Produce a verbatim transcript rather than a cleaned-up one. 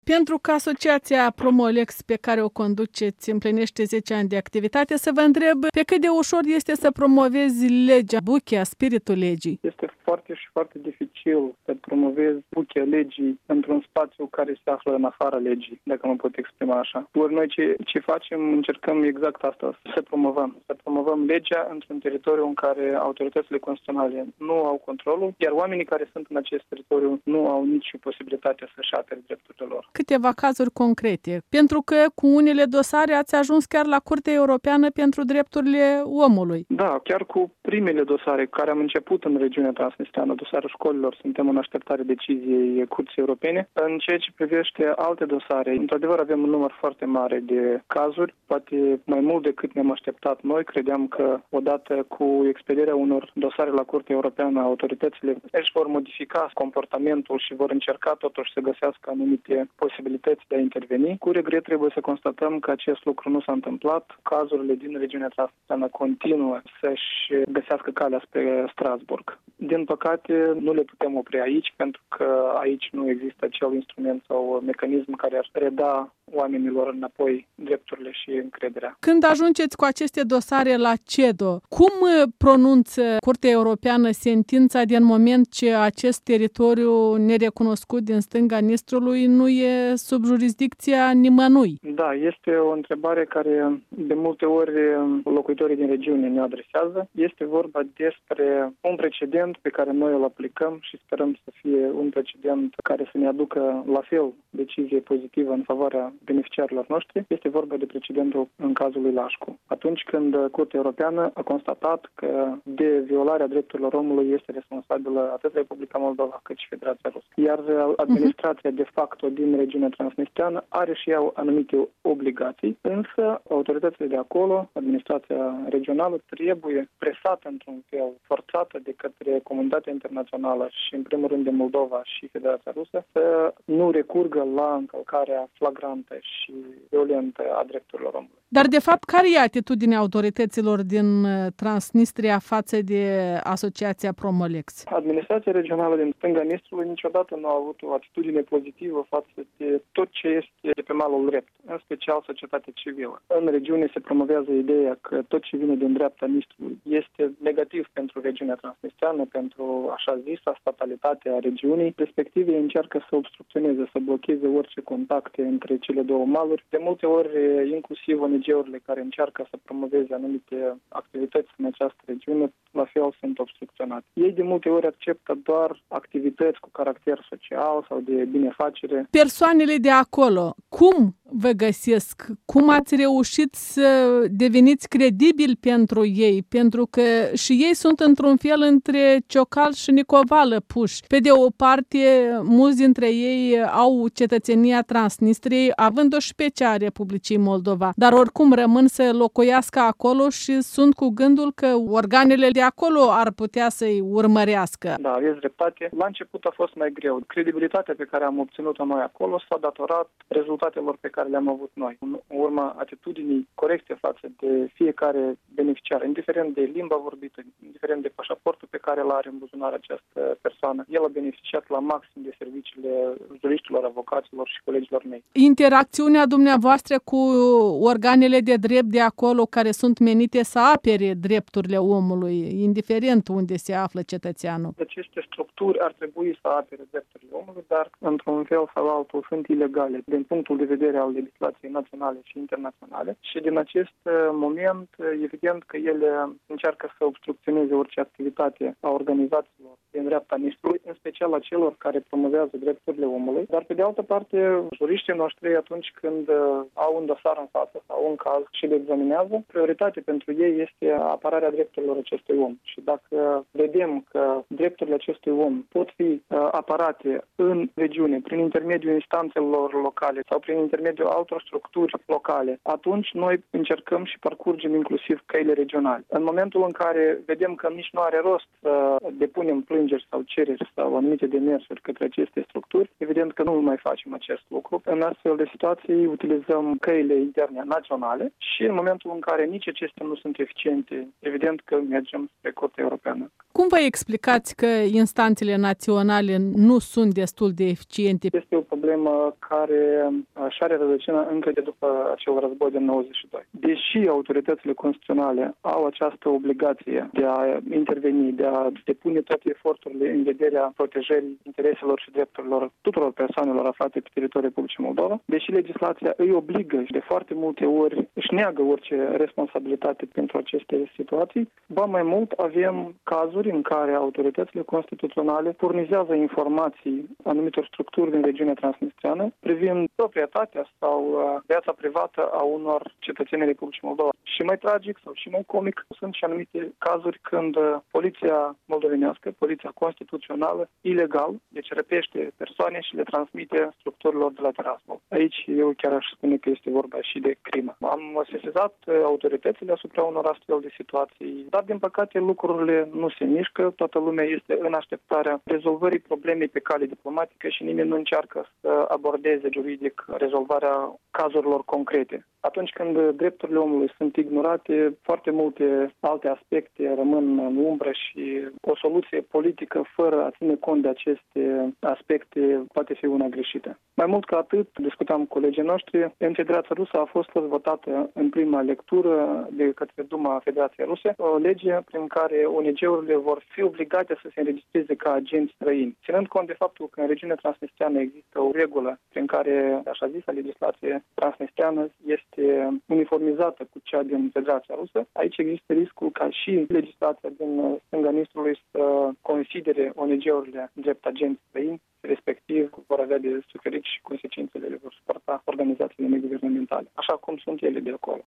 Pentru că Asociația Promolex pe care o conduceți împlinește zece ani de activitate, să vă întreb pe cât de ușor este să promovezi legea, buchea, spiritul legii? Este foarte și foarte dificil să promovezi buchea legii într-un spațiu care se află în afara legii, dacă mă pot exprima așa. Ori noi ce, ce facem, încercăm exact asta, să promovăm. Să promovăm legea într-un teritoriu în care autoritățile constituționale nu au controlul, iar oamenii care sunt în acest teritoriu nu au nici posibilitatea să-și apere drepturile lor. Câteva cazuri concrete, pentru că cu unele dosare ați ajuns chiar la Curtea Europeană pentru Drepturile Omului. Da, chiar cu primele dosare care am început în regiunea transnistreană, dosarul școlilor, suntem în așteptare deciziei Curții Europene. În ceea ce privește alte dosare, într-adevăr avem un număr foarte mare de cazuri, poate mai mult decât ne-am așteptat noi. Credeam că odată cu expedierea unor dosare la Curtea Europeană, autoritățile își vor modifica comportamentul și vor încerca totuși să găsească anumite posibilități de a interveni. Cu regret trebuie să constatăm că acest lucru nu s-a întâmplat. Cazurile din regiunea transnistreană continuă să-și găsească calea spre Strasbourg. Din păcate, nu le putem opri aici, pentru că aici nu există acel instrument sau mecanism care ar reda oamenilor înapoi drepturile și încrederea. Când ajungeți cu aceste dosare la CEDO, cum pronunță Curtea Europeană sentința din moment ce acest teritoriu nerecunoscut din stânga Nistrului nu e sub jurisdicția nimănui? Da, este o întrebare care de multe ori locuitorii din regiune ne adresează. Este vorba despre un precedent pe care noi îl aplicăm și sperăm să fie un precedent care să ne aducă la fel decizie pozitivă în favoarea beneficiarilor noștri. Este vorba de precedentul în cazul lui Lașcu. Atunci când Curtea Europeană a constatat că de violarea drepturilor omului este responsabilă atât Republica Moldova cât și Federația Rusă. Iar administrația de facto din regiunea transnistreană are și ea anumite obligații, însă autoritățile de acolo, administrația regională, trebuie presată într-un fel, forțată de către comunitatea internațională și în primul rând de Moldova și Federația Rusă să nu recurgă la încălcarea flagrantă și violentă a drepturilor omului. Dar, de fapt, care e atitudinea autorităților din Transnistria față de Asociația Promolex? Administrația regională din stânga Nistrului niciodată nu a avut o atitudine pozitivă față de tot ce este de pe malul drept, în special societatea civilă. În regiune se promovează ideea că tot ce vine din dreapta Nistrului este negativ pentru regiunea transnistreană, pentru așa zisa statalitate a regiunii. Respectiv, ei încearcă să obstrucționeze, să blocheze orice contacte între cele două maluri. De multe ori, inclusiv O N G-urile care încearcă să promoveze anumite activități în această regiune, la fel sunt obstrucționate. Ei de multe ori acceptă doar activități cu caracter social sau de binefacere. Persoanele de acolo, cum vă găsesc? Cum ați reușit să deveniți credibili pentru ei? Pentru că și ei sunt într-un fel între ciocal și nicovală puși. Pe de o parte, mulți dintre ei au cetățenia Transnistriei, având-o și pe cea a Republicii Moldova, dar oricum rămân să locuiască acolo și sunt cu gândul că organele de acolo ar putea să-i urmărească. Da, aveți dreptate. La început a fost mai greu. Credibilitatea pe care am obținut-o noi acolo s-a datorat rezultatelor pe care le-am avut noi. În urma atitudinii corecte față de fiecare beneficiar, indiferent de limba vorbită, indiferent de pașaportul pe care îl are în buzunar această persoană, el a beneficiat la maxim de serviciile juriștilor, avocaților și colegilor mei. Interacțiunea dumneavoastră cu organele de drept de acolo care sunt menite să apere drepturile omului, indiferent unde se află cetățeanul. Aceste structuri ar trebui să apere drepturile omului, dar într-un fel sau altul sunt ilegale din punctul de vedere al legislației naționale și internaționale și din acest moment evident că ele încearcă să obstrucționeze orice activitate a organizațiilor din dreapta Nistrului, în special a celor care promovează drepturile omului, dar pe de altă parte juriștii noștri atunci când au un dosar în față sau un caz și le examinează, prioritatea pentru ei este apărarea drepturilor acestui om. Și dacă vedem că drepturile acestui om pot fi uh, apărate în regiune prin intermediul instanțelor locale sau prin intermediul altor structuri locale, atunci noi încercăm și parcurgem inclusiv căile regionale. În momentul în care vedem că nici nu are rost să depunem plângeri sau cereri sau anumite demersuri către aceste structuri, evident că nu mai facem acest lucru. În astfel de situații utilizăm căile interne naționale și în momentul în care nici acestea nu sunt eficiente, evident că mergem spre Curtea Europeană. cum vă explicați că instanțele naționale nu sunt destul de eficiente? Este o problemă care și are rădăcina încă de după acel război de nouăzeci și doi. Deși autoritățile constituționale au această obligație de a interveni, de a depune toate eforturile în vederea protejării intereselor și drepturilor tuturor persoanelor aflate pe teritoriul Republicii Moldova, deși legislația îi obligă și de foarte multe ori își neagă orice responsabilitate pentru aceste situații, ba mai mult avem cazuri în care autoritățile constituționale furnizează informații anumitor structuri din regiunea transnistreană privind proprietatea sau viața privată a unor cetățeni Republicii Moldova. Și mai tragic sau și mai comic sunt și anumite cazuri când poliția moldovenească, poliția constituțională, ilegal, deci răpește persoane și le transmite structurilor de la Tiraspol. Aici eu chiar aș spune că este vorba și de crimă. Am sesizat autoritățile asupra unor astfel de situații, dar din păcate lucrurile nu se mișcă, toată lumea este în așteptarea rezolvării problemei pe cale diplomatică și nimeni nu încearcă să abordeze juridic rezolvarea cazurilor concrete. Atunci când drepturile omului sunt ignorate, foarte multe alte aspecte rămân în umbră și o soluție politică fără a ține cont de aceste aspecte poate fi una greșită. Mai mult ca atât, discutam cu colegii noștri, în Federația Rusă a fost votată în prima lectură de către Duma Federației Ruse o lege prin care O N G-urile vor fi obligate să se înregistreze ca agenți străini. Ținând cont de faptul că în regiunea transnistreană există o regulă prin care, așa zisă, legislație transnistreană este uniformizată cu cea din Federația Rusă, aici există riscul ca și legislația din stânga Nistrului să considere O N G-urile drept agenți străini, respectiv vor avea de suferit și consecințele le vor suporta organizațiile neguvernamentale, așa cum sunt ele de acolo.